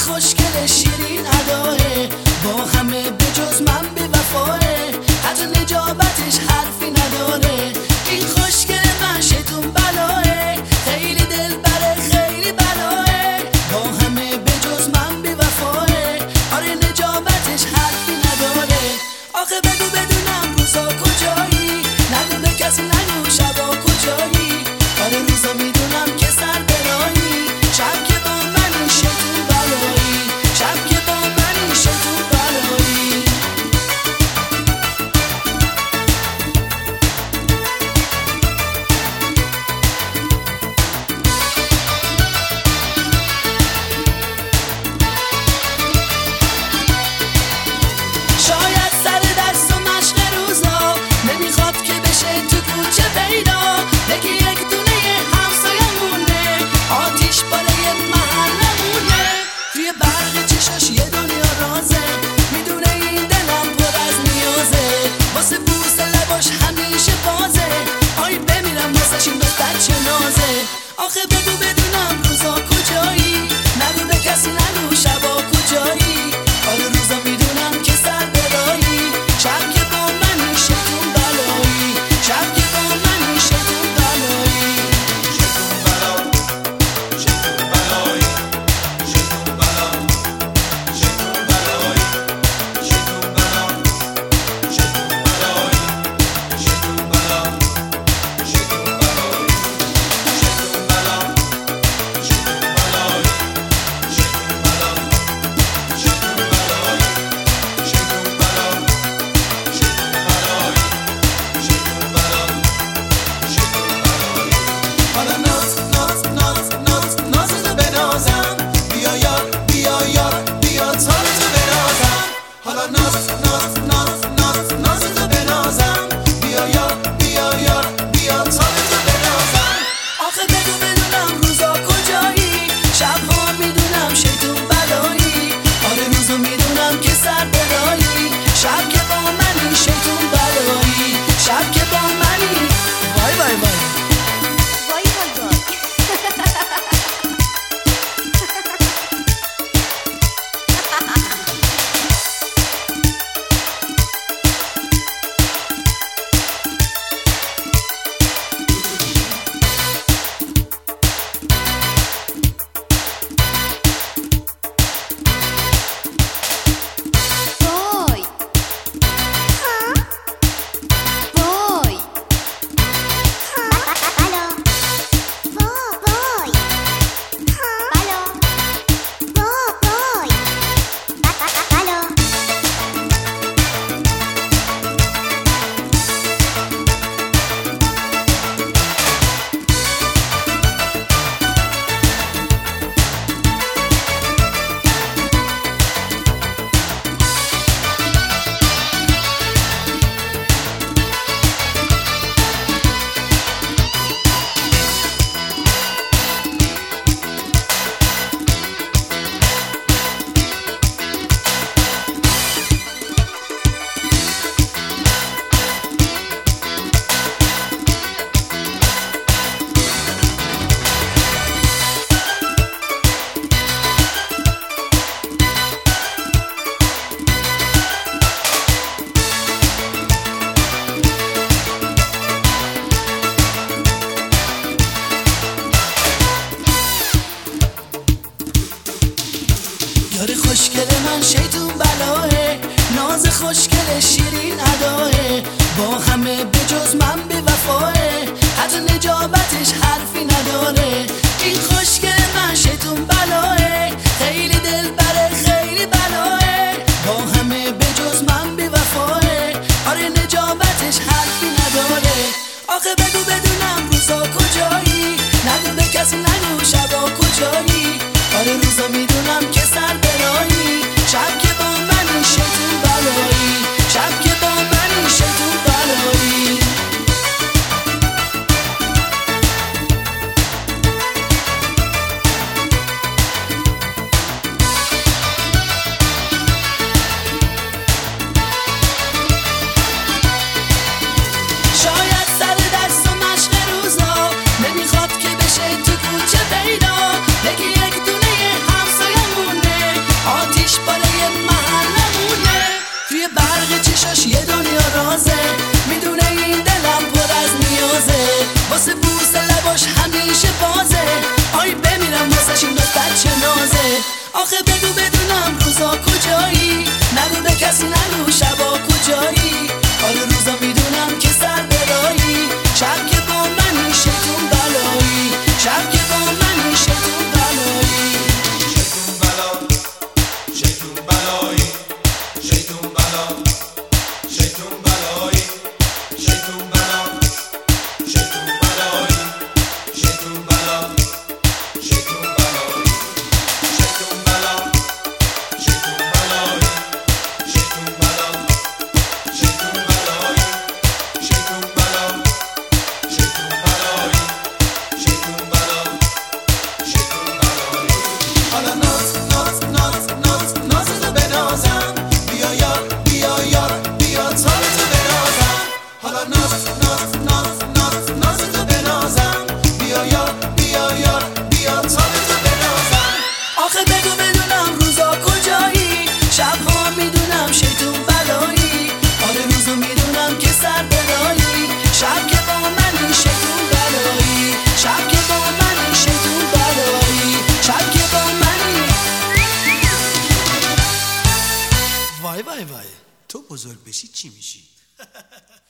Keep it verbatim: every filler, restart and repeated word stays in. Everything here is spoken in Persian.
خوشگل شیرین اداه، با همه به جز من بی وفاه، حتی نجابتش حرفی نداره. این خوشگل من شیطون بلاه، خیلی دلبره خیلی بلاه، با همه به جز من بی وفاه، آره نجابتش حرفی نداره. آخه بگو بدونم روزا کجایی، نگو به کسی نگو شبا کجایی، آره روزا میدونم که سر برایی، شب که با منی شیطون بلایی، شب که با منی شیطون بلایی. شاید سر دست و مشق روزا نمیخواد که بشه تو کوچه پیدا، بگی یک دونه همسایمونه، آتیش بالای محلمونه، توی برق چشاش یه دنیا رازه، میدونه این دلم پر از نیازه، واسه بوس لباش همیشه بازه، آی بمیرم واسش این دختر چه نازه. آخه بگو بدونم روزا کجایی، نگو به کسی نگو شبا کجایی، آره روزا میدونم که سر برایی، شب که با منی شیطون بلایی، شب که با منی شیطون بلایی. شیطون بلا، شیطون بلایی، شیطون بلا، شیطون بلایی، شیطون بلا، شیطون بلایی، شیطون بلا، شیطون بلایی، شیطون بلا، شیطون بلایی، شیطون بلا، شیطون بلایی، شیطون بلا، شیطون بلایی، شیطون بلا، شیطون بلایی. حالا ناز ناز ناز ناز نازتو بنازم، بیا یار بیا یار بیا تارتو بنازم. حالا ناز ناز ناز ناز نازتو بنازم، بیا یار بیا یار بیا تارتو بنازم. آخه بگو بدونم روزا کجایی، شبها میدونم شیطون بلایی، آره روزا میدونم که سر برایی، شب که با منی شیطون بلایی، شب که با منی. وای وای وای وای وای وای. وای. وای. بلا. وای. بلا. وای. بلا. یار خوشگل من شیطون بلاه، ناز خوشگل شیرین اداه، با همه به جز من بی وفاه، حتی نجابتش حرفی نداره. این خوشگل من شیطون بلاه، خیلی دلبره خیلی بلاه، با همه به جز من بی وفاه، آره نجابتش حرفی نداره. آخه بگو بدونم روزا کجایی، نگو به کسی نگو شبا کجایی، آره روزا میدونم که سر برایی، شب که با منی شیطون بلایی، شب که با منی شیطون بلایی. شاید سر دست و مشق روزا نمیخواد که بشه تو کوچه پیدا، بگی یک دونه همسایه عاشق چشاش یه دنیا رازه، میدونه این دلم پر از نیازه، واسه بوس لباش همیشه بازه. آی بمیرم واسش این دختر چه نازه. آخه بگو بدونم روزا کجایی، نگو به کسی نگو شبا کجایی. آره روزا میدونم که سر برایی، شب که با منی شیطون بلایی، شب که با منی شیطون بلایی. شیطون بلا شیطون بلایی شیطون بلا شیطون بلایی شیطون بلا شیطون بلایی شیطون بلا شیطون بلایی شیطون بلا شیطون بلایی شیطون بلا شیطون بلایی شیطون بلا شیطون بلایی شیطون بلا شیطون بلایی. حالا ناز ناز ناز ناز نازتو بنازم، بیا یار بیا یار بیا تابتو بنازم. حالا ناز ناز ناز ناز نازتو بنازم، بیا یار بیا یار بیا تابتو بنازم. آخه بگو بدونم روزا کجایی، شبها میدونم شیطون بلایی. آره روزو میدونم که سر برایی، شب که با منی شیطون بلایی، شب که با منی شیطون بلایی، شب که با منی. وای وای وای، تو بزرگ بشی چی میشی؟